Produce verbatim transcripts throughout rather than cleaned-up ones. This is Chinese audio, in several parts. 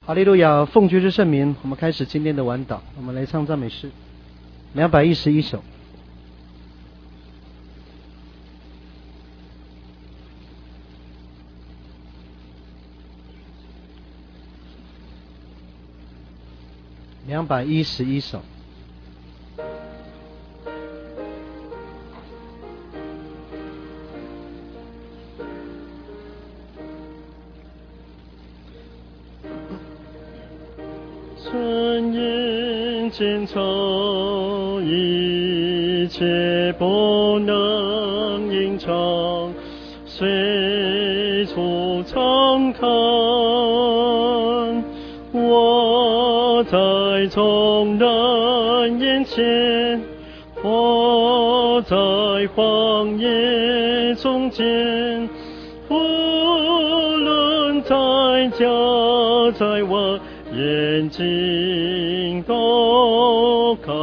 哈利路亚，奉爵之圣名，我们开始今天的晚祷。我们来唱赞美诗两百一十一首。两百一十一首。 顺应千愁，一切不能隐藏，随处常看。我在众人眼前，我在荒野中间，无论在家在外，眼睛都看。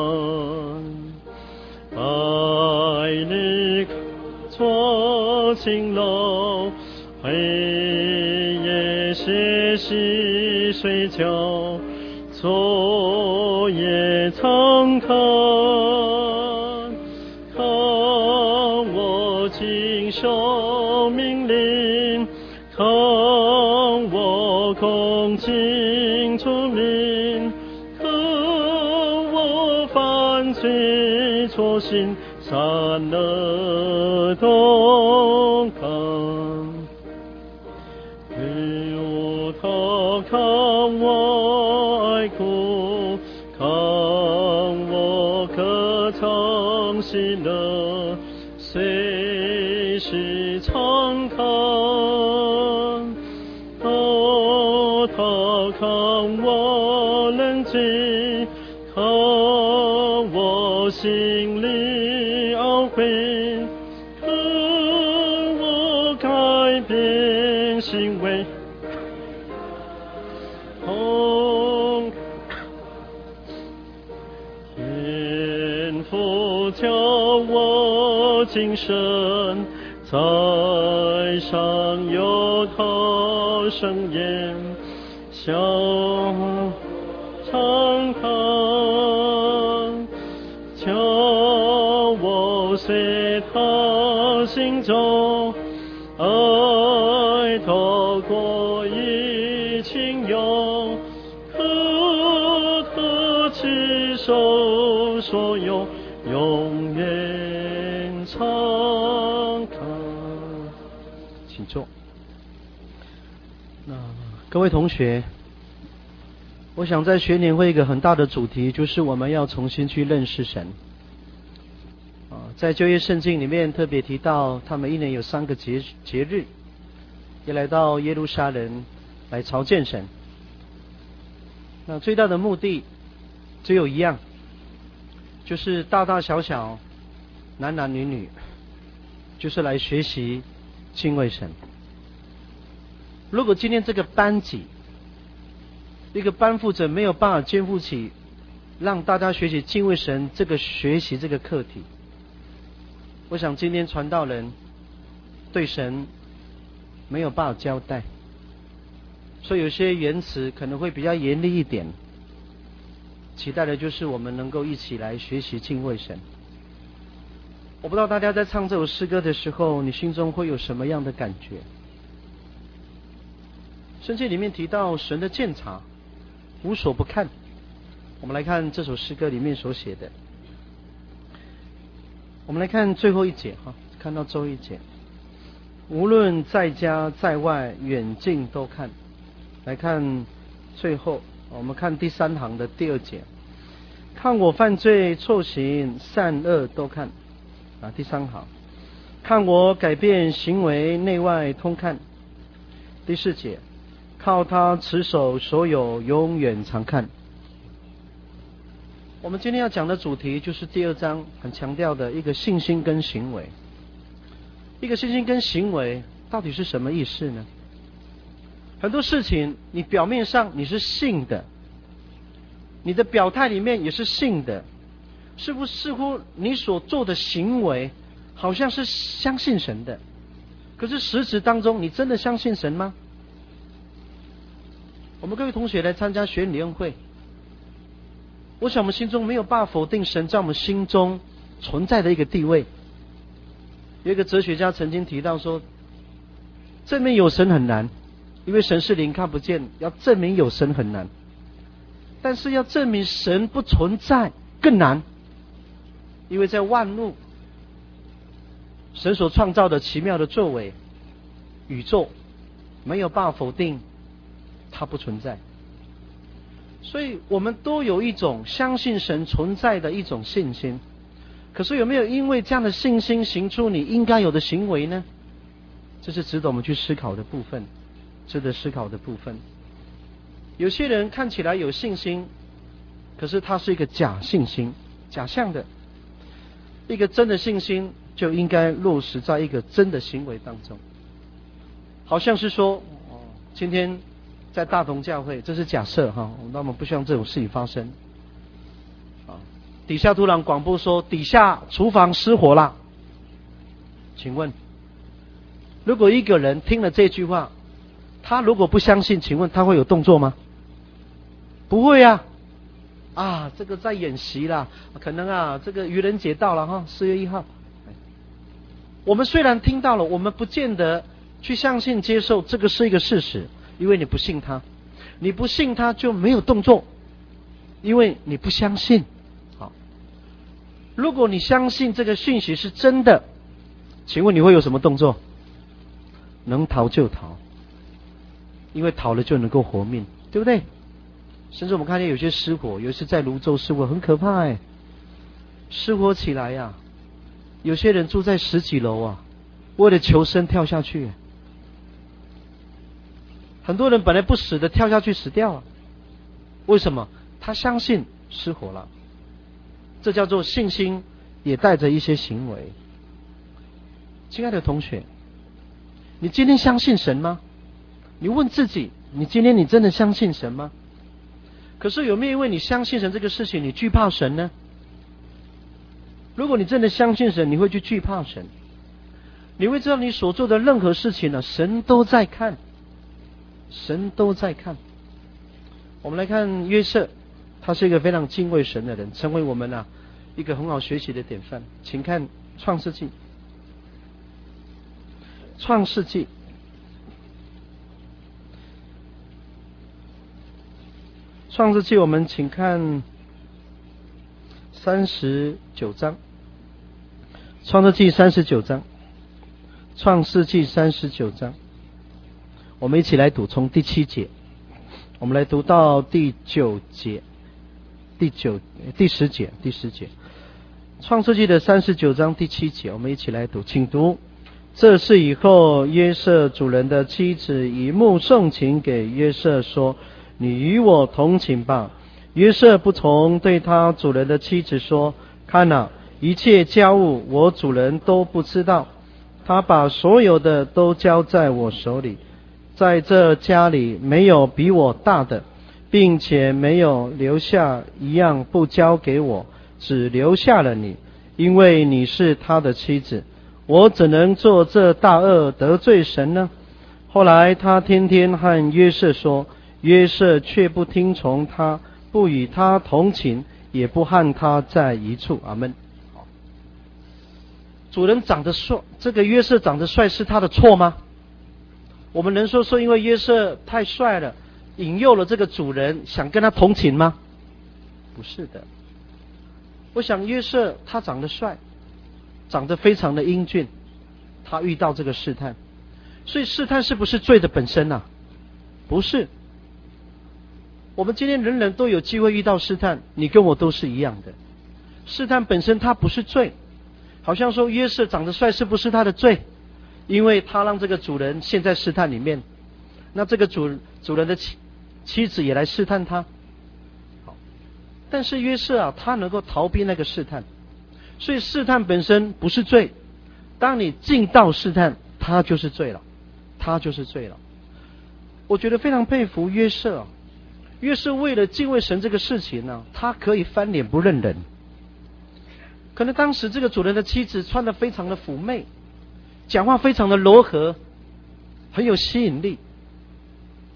百里做勤劳，黑夜歇息睡觉，昨夜常看。看我谨守命令，看我恭敬出名，看我犯罪错行，善恶都看。由他看我爱哭，看我歌唱喜乐，随时常看。哦，他看我冷静，看我心里懊悔，看我改变行为。哦，天父叫我谨慎，在上有他圣言，向常看，叫我随他心中，爱透过一情有，可可接受所有，永远常看。 请坐。那各位同学，我想在学年会一个很大的主题就是我们要重新去认识神。啊，在旧约圣经里面特别提到，他们一年有三个节节日，也来到耶路撒冷来朝见神。那最大的目的只有一样，就是大大小小、男男女女，就是来学习敬畏神。如果今天这个班级一个班负责没有办法肩负起让大家学习敬畏神这个学习这个课题，我想今天传道人对神没有办法交代，所以有些言辞可能会比较严厉一点。期待的就是我们能够一起来学习敬畏神。我不知道大家在唱这首诗歌的时候，你心中会有什么样的感觉？圣经里面提到神的鉴察无所不看。我们来看这首诗歌里面所写的，我们来看最后一节哈，看到最后一节，无论在家在外，远近都看。来看最后，我们看第三行的第二节，看我犯罪错行，善恶都看。啊，第三行，看我改变行为，内外通看。第四节，靠他持守所有，永远常看。我们今天要讲的主题就是第二章很强调的一个信心跟行为。一个信心跟行为到底是什么意思呢？很多事情你表面上你是信的，你的表态里面也是信的，似乎似乎你所做的行为好像是相信神的，可是实质当中你真的相信神吗？ 我们各位同学来参加学理恩会，我想我们心中没有办法否定神在我们心中存在的一个地位。有一个哲学家曾经提到说，证明有神很难，因为神是灵看不见，要证明有神很难。但是要证明神不存在更难，因为在万物神所创造的奇妙的作为，宇宙没有办法否定它不存在。所以我们都有一种相信神存在的一种信心，可是有没有因为这样的信心行出你应该有的行为呢？这是值得我们去思考的部分，值得思考的部分。有些人看起来有信心，可是他是一个假信心，假象的。一个真的信心就应该落实在一个真的行为当中。好像是说，哦，今天在大同教会，这是假设哈，那么不希望这种事情发生。啊，底下突然广播说底下厨房失火了，请问，如果一个人听了这句话，他如果不相信，请问他会有动作吗？不会啊，啊，这个在演习啦，可能啊，这个愚人节到了哈，四月一号。我们虽然听到了，我们不见得去相信接受这个是一个事实，因为你不信他，你不信他就没有动作，因为你不相信。好，如果你相信这个讯息是真的，请问你会有什么动作？能逃就逃，因为逃了就能够活命，对不对？甚至我们看见有些失火，有些在泸州失火很可怕哎，失火起来呀、啊，有些人住在十几楼啊，为了求生跳下去，很多人本来不死的跳下去死掉了，为什么？他相信失火了，这叫做信心也带着一些行为。亲爱的同学，你今天相信神吗？你问自己，你今天你真的相信神吗？可是有没有因为你相信神这个事情，你惧怕神呢？如果你真的相信神，你会去惧怕神，你会知道你所做的任何事情呢，神都在看，神都在看。我们来看约瑟，他是一个非常敬畏神的人，成为我们啊一个很好学习的典范。请看创世纪，创世纪创世纪我们请看三十九章，创世纪三十九章，创世纪三十九章，我们一起来读，从第七节，我们来读到第九节，第九第十节，第十节，创世纪的三十九章第七节，我们一起来读，请读。这事以后，约瑟主人的妻子以目送情给约瑟说，你与我同寝吧。约瑟不从，对他主人的妻子说，看啊，一切家务我主人都不知道，他把所有的都交在我手里，在这家里没有比我大的，并且没有留下一样不交给我，只留下了你，因为你是他的妻子，我怎能做这大恶得罪神呢？后来他天天和约瑟说，约瑟却不听从他，不与他同寝，也不和他在一处。阿们。主人长得帅，这个约瑟长得帅是他的错吗？我们能说说因为约瑟太帅了，引诱了这个主人想跟他同寝吗？不是的。我想约瑟他长得帅，长得非常的英俊，他遇到这个试探，所以试探是不是罪的本身啊？不是。我们今天人人都有机会遇到试探，你跟我都是一样的。试探本身它不是罪，好像说约瑟长得帅是不是他的罪？因为他让这个主人陷在试探里面，那这个主主人的妻妻子也来试探他。好，但是约瑟啊，他能够逃避那个试探，所以试探本身不是罪。当你进到试探，他就是罪了，他就是罪了。我觉得非常佩服约瑟啊，约瑟为了敬畏神这个事情呢，他可以翻脸不认人。可能当时这个主人的妻子穿得非常的妩媚，讲话非常的柔和，很有吸引力，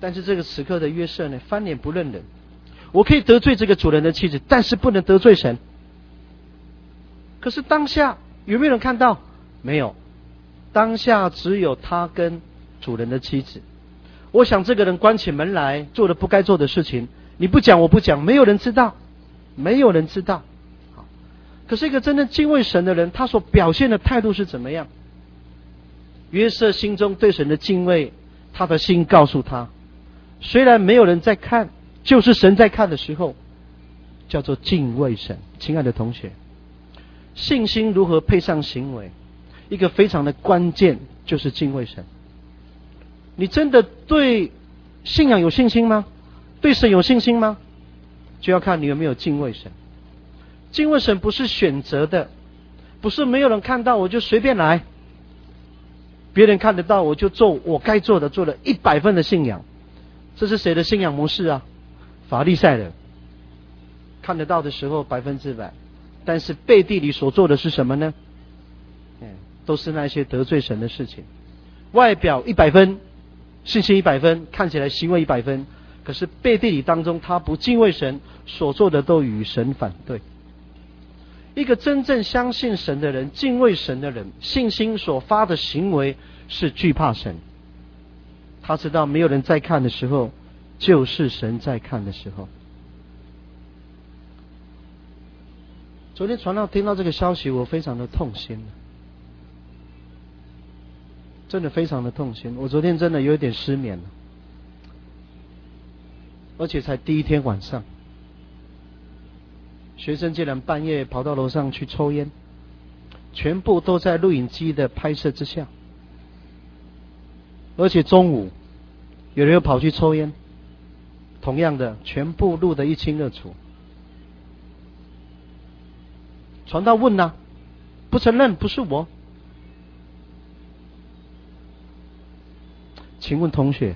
但是这个此刻的约瑟呢，翻脸不认人。我可以得罪这个主人的妻子，但是不能得罪神。可是当下有没有人看到？没有，当下只有他跟主人的妻子。我想这个人关起门来做了不该做的事情，你不讲我不讲，没有人知道，没有人知道。可是一个真正敬畏神的人，他所表现的态度是怎么样？约瑟心中对神的敬畏，他的心告诉他，虽然没有人在看，就是神在看的时候，叫做敬畏神。亲爱的同学，信心如何配上行为，一个非常的关键就是敬畏神。你真的对信仰有信心吗？对神有信心吗？就要看你有没有敬畏神。敬畏神不是选择的，不是没有人看到我就随便来，别人看得到我就做我该做的，做了一百分的信仰。这是谁的信仰模式啊？法利赛人。看得到的时候百分之百，但是背地里所做的是什么呢？都是那些得罪神的事情。外表一百分，信心一百分，看起来行为一百分，可是背地里当中他不敬畏神，所做的都与神反对。一个真正相信神的人，敬畏神的人，信心所发的行为是惧怕神。他知道没有人在看的时候，就是神在看的时候。昨天传道听到这个消息，我非常的痛心，真的非常的痛心。我昨天真的有点失眠了，而且才第一天晚上，学生竟然半夜跑到楼上去抽烟，全部都在录影机的拍摄之下。而且中午有人又跑去抽烟，同样的全部录得一清二楚。传道问啊，不承认不是我。请问同学，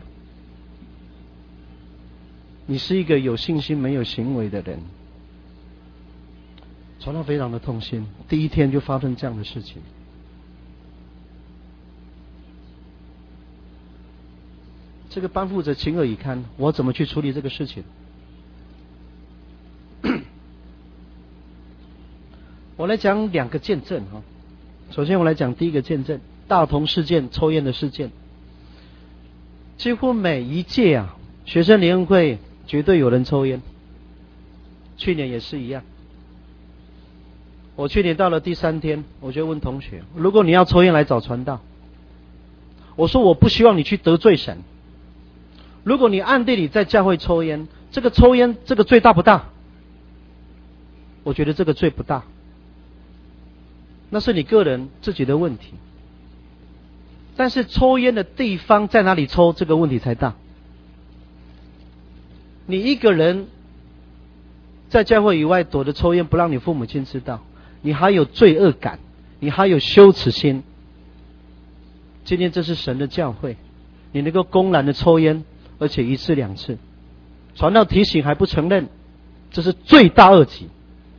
你是一个有信心没有行为的人。传道非常的痛心，第一天就发生这样的事情。这个班负责情何以堪，我怎么去处理这个事情？我来讲两个见证哈。首先我来讲第一个见证，大同事件，抽烟的事件。几乎每一届啊，学生联谊会绝对有人抽烟，去年也是一样。我去年到了第三天，我就问同学，如果你要抽烟来找传道，我说我不希望你去得罪神。如果你暗地里在教会抽烟，这个抽烟这个罪大不大？我觉得这个罪不大，那是你个人自己的问题。但是抽烟的地方在哪里抽，这个问题才大。你一个人在教会以外躲着抽烟，不让你父母亲知道，你还有罪恶感，你还有羞耻心。今天这是神的教会，你能够公然的抽烟，而且一次两次，传道提醒还不承认，这是罪大恶极。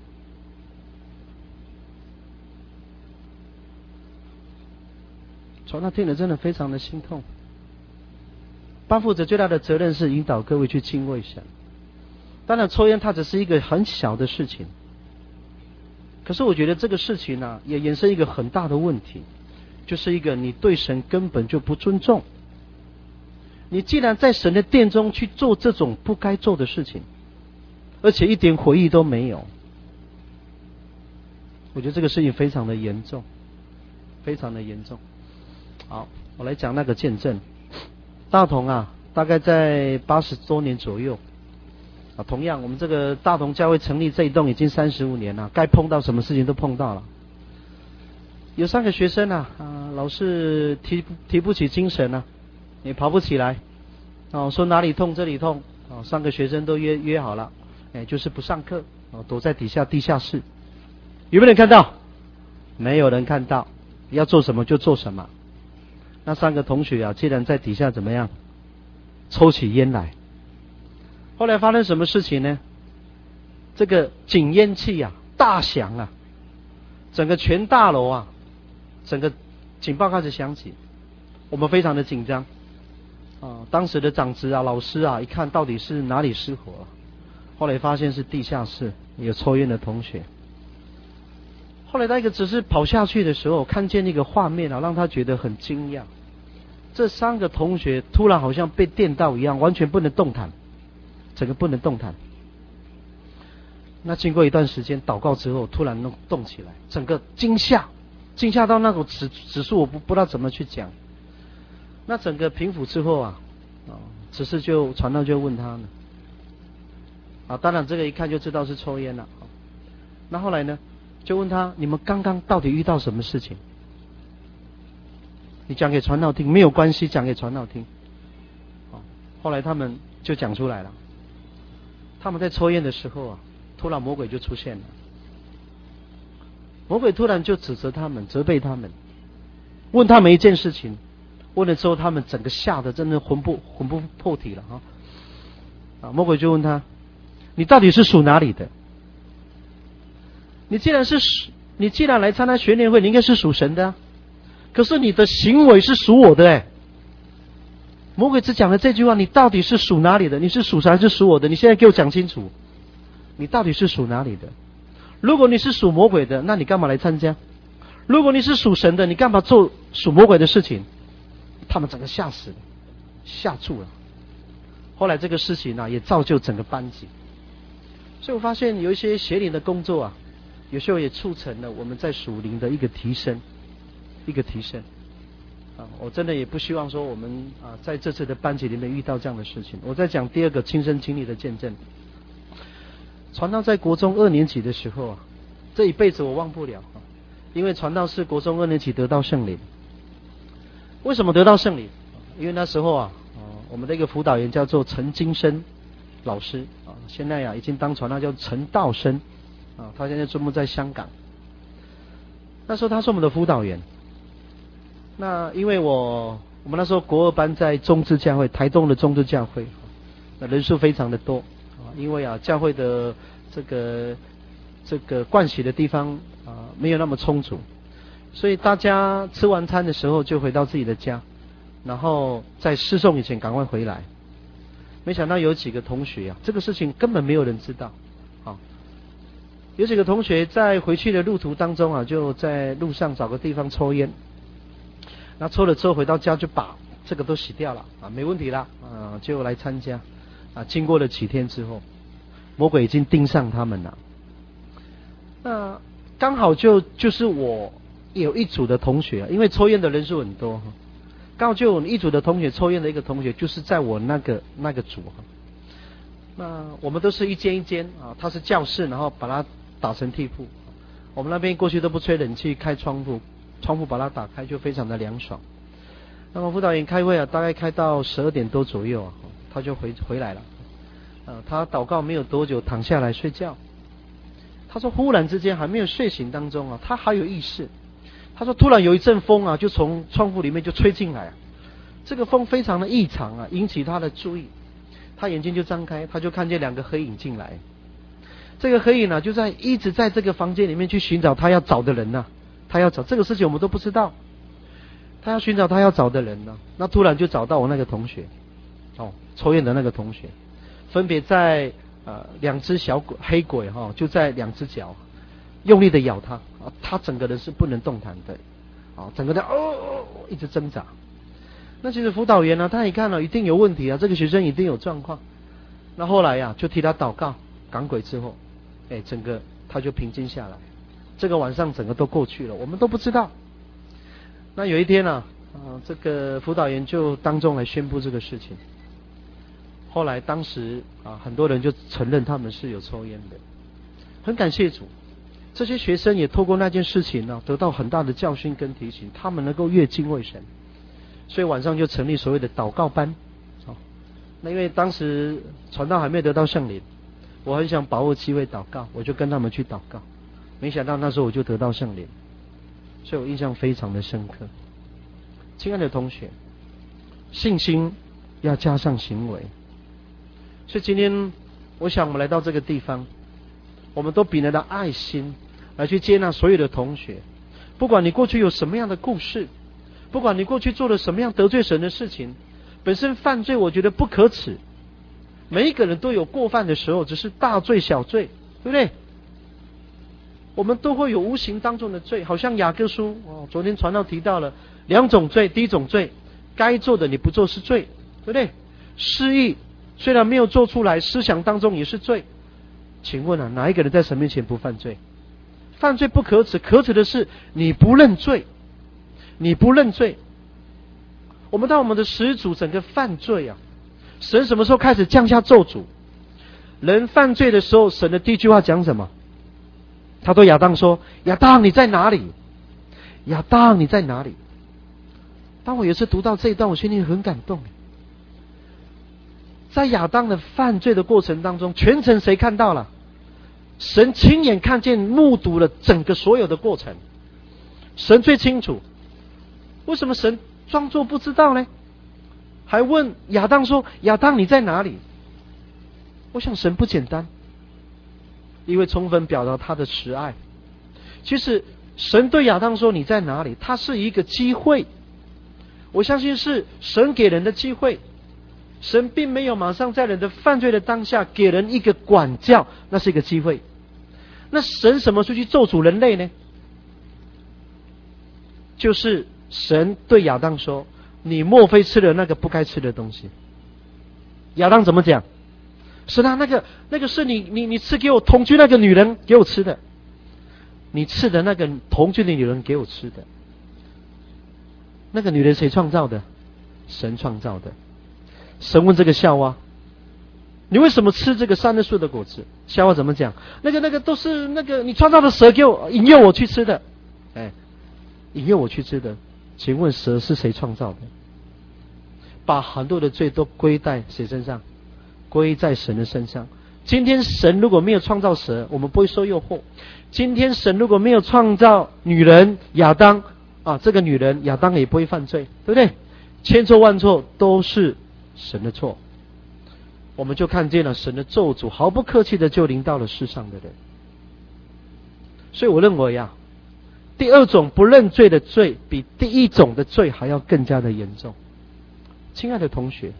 传道听了真的非常的心痛。班负责最大的责任是引导各位去敬畏神。当然抽烟它只是一个很小的事情，可是我觉得这个事情啊，也衍生一个很大的问题，就是一个你对神根本就不尊重。你既然在神的殿中去做这种不该做的事情，而且一点悔意都没有，我觉得这个事情非常的严重，非常的严重。好，我来讲那个见证。大同啊，大概在八十多年左右啊，同样我们这个大同教会成立这一栋已经三十五年了，该碰到什么事情都碰到了。有三个学生啊，啊老是提提不起精神啊，也跑不起来，哦，说哪里痛这里痛，哦，三个学生都约约好了，哎，就是不上课，哦，躲在底下地下室。有没有人看到？没有人看到，要做什么就做什么。那三个同学啊，竟然在底下怎么样，抽起烟来。后来发生什么事情呢？这个警烟器啊大响啊，整个全大楼啊，整个警报开始响起，我们非常的紧张。 啊，当时的长子啊、老师啊，一看到底是哪里失火了，后来发现是地下室有抽烟的同学。后来那个只是跑下去的时候，看见那个画面啊，让他觉得很惊讶。这三个同学突然好像被电到一样，完全不能动弹，整个不能动弹。那经过一段时间祷告之后，突然弄动起来，整个惊吓，惊吓到那种指指数我不不知道怎么去讲。那整个平复之后啊，啊，只是就传道就问他呢，啊，当然这个一看就知道是抽烟了。那后来呢？就问他，你们刚刚到底遇到什么事情？你讲给传道听，没有关系，讲给传道听。后来他们就讲出来了，他们在抽烟的时候啊，突然魔鬼就出现了。魔鬼突然就指责他们，责备他们，问他们一件事情，问了之后，他们整个吓得真的魂不魂不魄体了啊！啊，魔鬼就问他，你到底是属哪里的？你既然是属，你既然来参加学年会，你应该是属神的啊。可是你的行为是属我的哎。魔鬼只讲了这句话，你到底是属哪里的？你是属神还是属我的？你现在给我讲清楚，你到底是属哪里的？如果你是属魔鬼的，那你干嘛来参加？如果你是属神的，你干嘛做属魔鬼的事情？他们整个吓死了，吓住了。后来这个事情呢，也造就整个班级。所以我发现有一些邪灵的工作啊，有时候也促成了我们在属灵的一个提升，一个提升。啊，我真的也不希望说我们啊在这次的班级里面遇到这样的事情。我在讲第二个亲身经历的见证。传道在国中二年级的时候啊，这一辈子我忘不了啊，因为传道是国中二年级得到圣灵。为什么得到圣灵？因为那时候啊，啊我们的一个辅导员叫做陈金生老师啊，现在啊已经当传道叫陈道生啊，他现在专门在香港。那时候他是我们的辅导员。那因为我我们那时候国二班在中智教会，台东的中智教会，那人数非常的多啊，因为啊教会的这个这个盥洗的地方啊没有那么充足，所以大家吃完餐的时候就回到自己的家，然后在释诵以前赶快回来。没想到有几个同学啊，这个事情根本没有人知道啊。有几个同学在回去的路途当中啊，就在路上找个地方抽烟。那抽了之后回到家就把这个都洗掉了啊，没问题了啊，就来参加啊。经过了几天之后，魔鬼已经盯上他们了。那刚好就就是我有一组的同学，因为抽烟的人数很多，刚好就有一组的同学抽烟的一个同学就是在我那个那个组。那我们都是一间一间啊，他是教室，然后把它打成地铺。我们那边过去都不吹冷气，开窗户。窗户把它打开就非常的凉爽。那么辅导员开会啊，大概开到十二点多左右啊，他就回回来了。呃，他祷告没有多久，躺下来睡觉。他说忽然之间还没有睡醒当中啊，他还有意识。他说突然有一阵风啊，就从窗户里面就吹进来啊。这个风非常的异常啊，引起他的注意。他眼睛就张开，他就看见两个黑影进来。这个黑影呢，就在一直在这个房间里面去寻找他要找的人呐、啊。他要找这个事情我们都不知道，他要寻找他要找的人呢，那突然就找到我那个同学，哦，抽烟的那个同学，分别在呃两只小鬼黑鬼哈、哦，就在两只脚用力的咬他啊，他整个人是不能动弹的，啊，整个人哦一直挣扎。那其实辅导员呢，他一看了一定有问题啊，这个学生一定有状况。那后来呀、啊，就替他祷告赶鬼之后，哎，整个他就平静下来。这个晚上整个都过去了，我们都不知道。那有一天呢、啊，啊，这个辅导员就当众来宣布这个事情。后来当时啊，很多人就承认他们是有抽烟的。很感谢主，这些学生也透过那件事情呢、啊，得到很大的教训跟提醒，他们能够越敬畏神。所以晚上就成立所谓的祷告班。啊，那因为当时传道还没有得到圣灵，我很想把握机会祷告，我就跟他们去祷告。没想到那时候我就得到圣灵，所以我印象非常的深刻。亲爱的同学，信心要加上行为。所以今天我想我们来到这个地方，我们都秉着的爱心来去接纳所有的同学。不管你过去有什么样的故事，不管你过去做了什么样得罪神的事情， 本身犯罪我觉得不可耻，每一个人都有过犯的时候，只是大罪小罪，对不对？我们都会有无形当中的罪，好像雅各书哦，昨天传道提到了两种罪，第一种罪，该做的你不做是罪，对不对？失忆虽然没有做出来，思想当中也是罪。请问啊，哪一个人在神面前不犯罪？犯罪不可耻，可耻的是你不认罪，你不认罪。我们当我们的始祖整个犯罪啊，神什么时候开始降下咒诅？人犯罪的时候，神的第一句话讲什么？他对亚当说：亚当你在哪里？亚当你在哪里？当我有一次读到这一段，我心里很感动。在亚当的犯罪的过程当中，全程谁看到了？神亲眼看见目睹了整个所有的过程，神最清楚。为什么神装作不知道呢？还问亚当说：亚当你在哪里？我想神不简单，因为充分表达他的慈爱。其实神对亚当说你在哪里，他是一个机会，我相信是神给人的机会。神并没有马上在人的犯罪的当下给人一个管教，那是一个机会。那神什么时候去咒诅人类呢？就是神对亚当说：你莫非吃了那个不该吃的东西？亚当怎么讲？神啊，那个那个是你你你吃给我同居那个女人给我吃的，你吃的那个同居的女人给我吃的。那个女人谁创造的？神创造的。神问这个夏娃：你为什么吃这个善恶树的果子？夏娃怎么讲？那个那个都是那个你创造的蛇给我引诱我去吃的。哎，引诱我去吃的。请问蛇是谁创造的？把很多的罪都归在谁身上？归在神的身上。今天神如果没有创造蛇，我们不会受诱惑。今天神如果没有创造女人亚当啊，这个女人亚当也不会犯罪，对不对？千错万错都是神的错。我们就看见了神的咒诅毫不客气的就临到了世上的人。所以我认为呀，第二种不认罪的罪比第一种的罪还要更加的严重。亲爱的同学，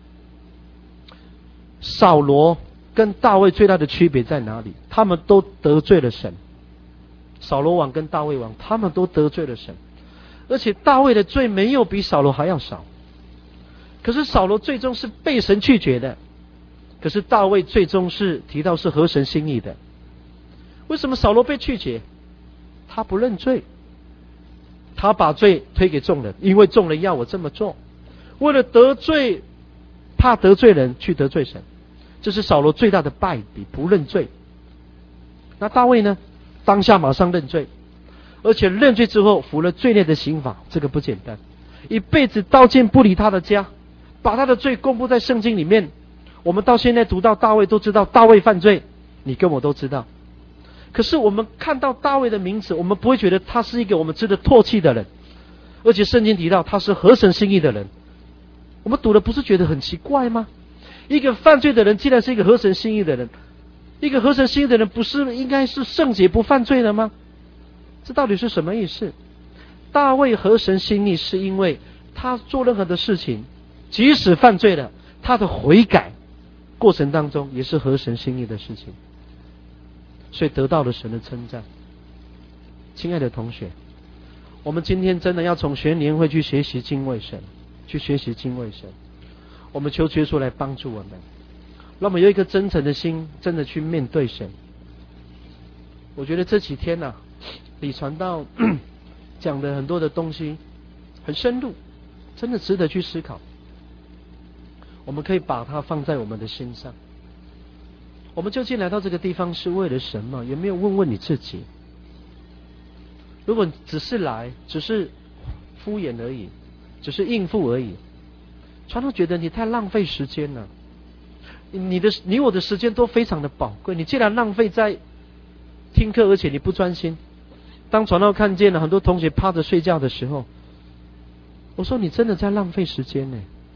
扫罗跟大卫最大的区别在哪里？他们都得罪了神。扫罗王跟大卫王，他们都得罪了神，而且大卫的罪没有比扫罗还要少。可是扫罗最终是被神拒绝的，可是大卫最终是提到是合神心意的。为什么扫罗被拒绝？他不认罪，他把罪推给众人，因为众人要我这么做，为了得罪，怕得罪人去得罪神，这是扫罗最大的败笔，不认罪。那大卫呢？当下马上认罪，而且认罪之后服了罪孽的刑罚，这个不简单，一辈子刀剑不离他的家，把他的罪公布在圣经里面。我们到现在读到大卫都知道大卫犯罪，你跟我都知道。可是我们看到大卫的名字，我们不会觉得他是一个我们值得唾弃的人，而且圣经提到他是合神心意的人，我们读了不是觉得很奇怪吗？一个犯罪的人既然是一个合神心意的人，一个合神心意的人不是应该是圣洁不犯罪的吗？这到底是什么意思？大卫合神心意是因为他做任何的事情，即使犯罪了，他的悔改过程当中也是合神心意的事情，所以得到了神的称赞。亲爱的同学，我们今天真的要从学年会去学习敬畏神，去学习敬畏神。我们求耶稣来帮助我们，让我们有一个真诚的心，真的去面对神。我觉得这几天啊，李传道讲的很多的东西很深入，真的值得去思考。我们可以把它放在我们的心上。我们究竟来到这个地方是为了什么？有没有问问你自己？如果只是来，只是敷衍而已，只是应付而已，传道觉得你太浪费时间了。你的你我的时间都非常的宝贵，你既然浪费在听课，而且你不专心，当传道看见了很多同学趴着睡觉的时候，我说你真的在浪费时间呢。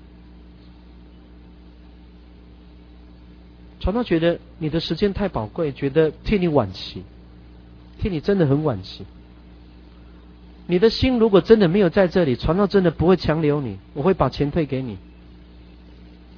传道觉得你的时间太宝贵，觉得替你惋惜，替你真的很惋惜。你的心如果真的没有在这里，传道真的不会强留你，我会把钱退给你。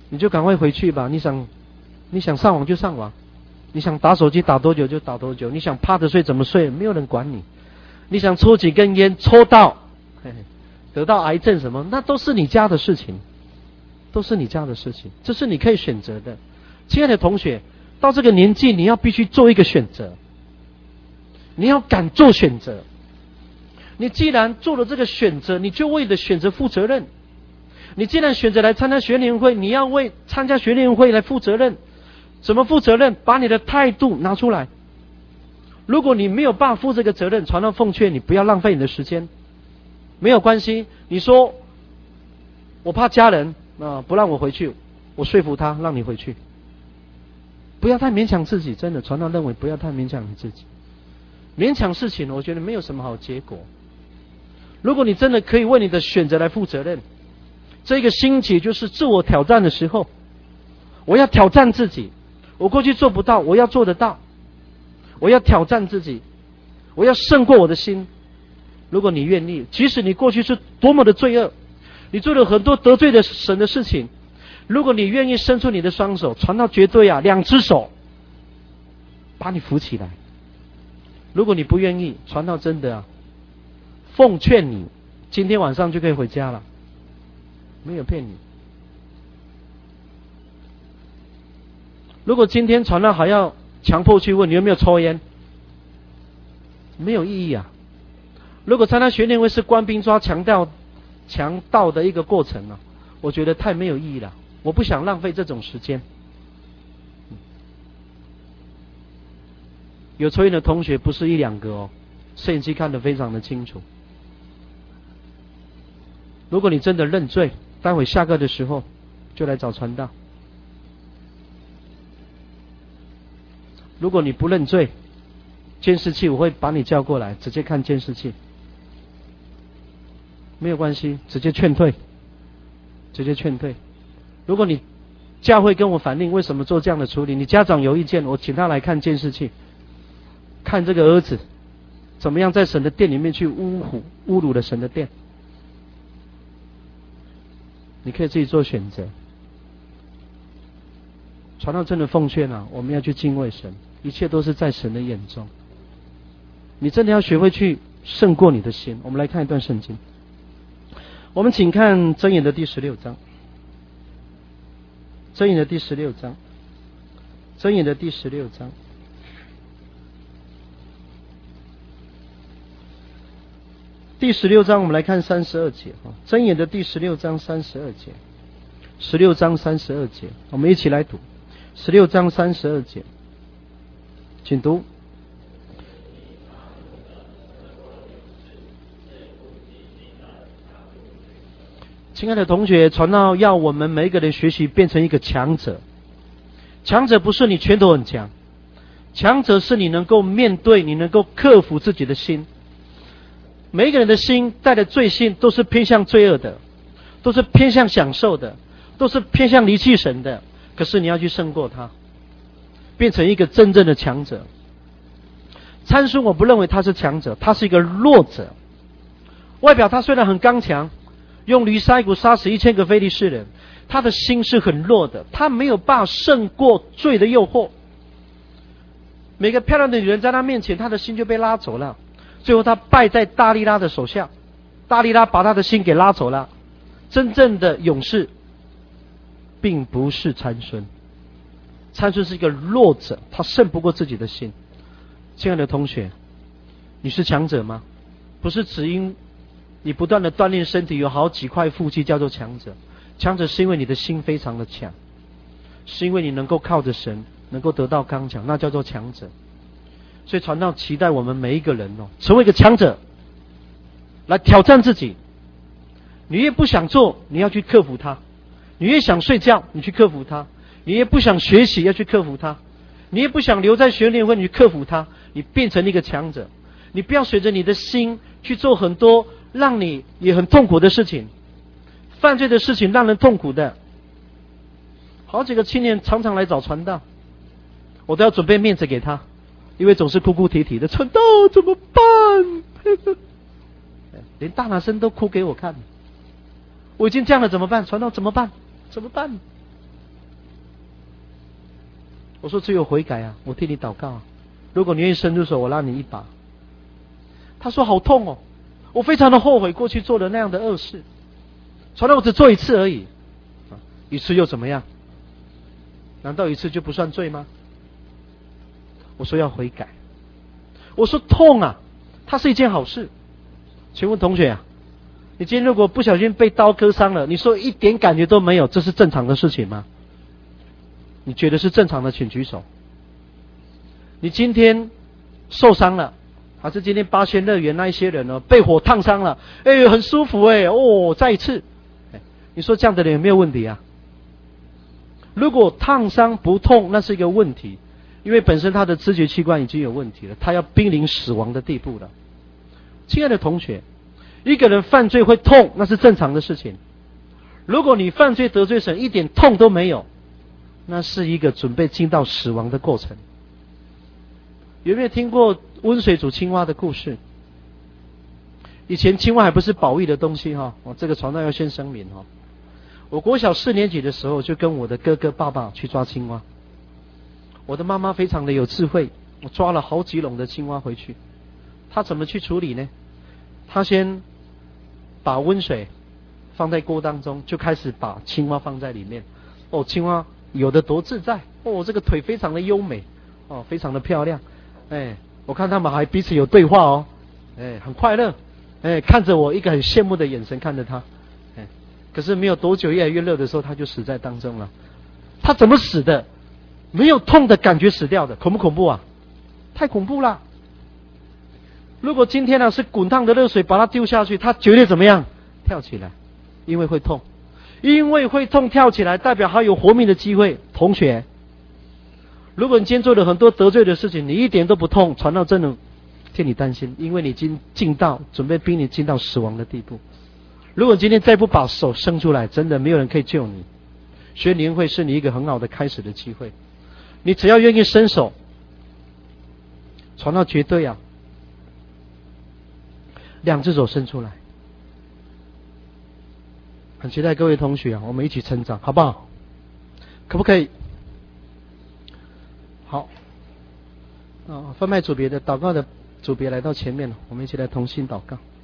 你就赶快回去吧。你想，你想上网就上网，你想打手机打多久就打多久，你想趴着睡怎么睡，没有人管你。你想抽几根烟，抽到嘿嘿得到癌症什么，那都是你家的事情，都是你家的事情，这是你可以选择的。亲爱的同学，到这个年纪，你要必须做一个选择，你要敢做选择。你既然做了这个选择，你就为了选择负责任。你既然选择来参加学联会，你要为参加学联会来负责任。怎么负责任？把你的态度拿出来。如果你没有办法负这个责任，传道奉劝你不要浪费你的时间，没有关系。你说我怕家人啊不让我回去，我说服他让你回去。不要太勉强自己，真的，传道认为不要太勉强你自己。勉强事情，我觉得没有什么好结果。如果你真的可以为你的选择来负责任，这个星期就是自我挑战的时候，我要挑战自己，我过去做不到，我要做得到。我要挑战自己，我要胜过我的心。如果你愿意，即使你过去是多么的罪恶，你做了很多得罪的神的事情，如果你愿意伸出你的双手，传道绝对啊，两只手把你扶起来。如果你不愿意，传道真的啊，奉劝你今天晚上就可以回家了，没有骗你。如果今天传道还要强迫去问你有没有抽烟，没有意义啊。如果参加学联会是官兵抓强盗强盗的一个过程啊，我觉得太没有意义了，我不想浪费这种时间。有抽烟的同学不是一两个哦，摄影机看得非常的清楚。如果你真的认罪，待会下课的时候就来找传道。如果你不认罪，监视器我会把你叫过来，直接看监视器，没有关系，直接劝退，直接劝退。如果你教会跟我反映为什么做这样的处理，你家长有意见，我请他来看监视器，看这个儿子怎么样在神的殿里面去侮辱侮辱了神的殿。你可以自己做选择。传道真的奉劝啊，我们要去敬畏神，一切都是在神的眼中。你真的要学会去胜过你的心。我们来看一段圣经，我们请看箴言的第十六章，箴言的第十六章，箴言的第十六章，第十六章我们来看三十二节，箴言的第十六章三十二节，十六章三十二节，我们一起来读。十六章三十二节，请读。亲爱的同学，传道要我们每一个人学习变成一个强者。强者不是你拳头很强，强者是你能够面对，你能够克服自己的心。每一个人的心带的罪性都是偏向罪恶的，都是偏向享受的，都是偏向离弃神的。可是你要去胜过他，变成一个真正的强者。参孙我不认为他是强者，他是一个弱者。外表他虽然很刚强，用驴腮骨杀死一千个非利士人，他的心是很弱的，他没有办法胜过罪的诱惑。每个漂亮的女人在他面前，他的心就被拉走了，最后他败在大利拉的手下，大利拉把他的心给拉走了。真正的勇士并不是参孙，参孙是一个弱者，他胜不过自己的心。亲爱的同学，你是强者吗？不是只因你不断的锻炼身体，有好几块腹肌叫做强者。强者是因为你的心非常的强，是因为你能够靠着神能够得到刚强，那叫做强者。所以传道期待我们每一个人哦，成为一个强者，来挑战自己。你越不想做，你要去克服它；你越想睡觉，你去克服它；你越不想学习，要去克服它；你越不想留在学联会，你去克服它。你变成一个强者，你不要随着你的心去做很多让你也很痛苦的事情。犯罪的事情让人痛苦的，好几个青年常常来找传道，我都要准备面子给他，因为总是哭哭啼啼的，传道怎么办？连大男生都哭给我看，我已经这样了怎么办？传道怎么办？怎么办？ 我说只有悔改啊，我替你祷告啊。如果你愿意伸出手，我拉你一把。他说好痛哦，我非常的后悔过去做的那样的恶事。传道我只做一次而已，一次又怎么样？难道一次就不算罪吗？我说要悔改。我说痛啊，它是一件好事。请问同学啊，你今天如果不小心被刀割伤了，你说一点感觉都没有，这是正常的事情吗？你觉得是正常的，请举手。你今天受伤了，还是今天八仙乐园那一些人呢被火烫伤了？哎，很舒服哎，哦，再一次，你说这样的人有没有问题啊？如果烫伤不痛，那是一个问题，因为本身他的知觉器官已经有问题了，他要濒临死亡的地步了。亲爱的同学，一个人犯罪会痛，那是正常的事情。如果你犯罪得罪神，一点痛都没有，那是一个准备进到死亡的过程。有没有听过温水煮青蛙的故事？以前青蛙还不是保育的东西哈，我这个传道要先声明哈。我国小四年级的时候，就跟我的哥哥爸爸去抓青蛙。我的妈妈非常的有智慧，我抓了好几笼的青蛙回去。她怎么去处理呢？她先把温水放在锅当中，就开始把青蛙放在里面。哦，青蛙有的多自在，哦，这个腿非常的优美，哦，非常的漂亮。哎，我看他们还彼此有对话哦，哎，很快乐，哎，看着我一个很羡慕的眼神看着他，哎，可是没有多久，越来越热的时候，他就死在当中了。他怎么死的？没有痛的感觉死掉的，恐不恐怖啊？太恐怖了！如果今天呢、啊、是滚烫的热水把它丢下去，他绝对怎么样？跳起来，因为会痛，因为会痛跳起来，代表还有活命的机会。同学，如果你今天做了很多得罪的事情，你一点都不痛，传道真的替你担心，因为你已经进到准备逼你进到死亡的地步。如果今天再不把手伸出来，真的没有人可以救你。学灵会是你一个很好的开始的机会，你只要愿意伸手，传道绝对啊，两只手伸出来。很期待各位同学啊，我们一起成长，好不好？可不可以？好，啊，贩卖组别的祷告的组别来到前面了，我们一起来同心祷告。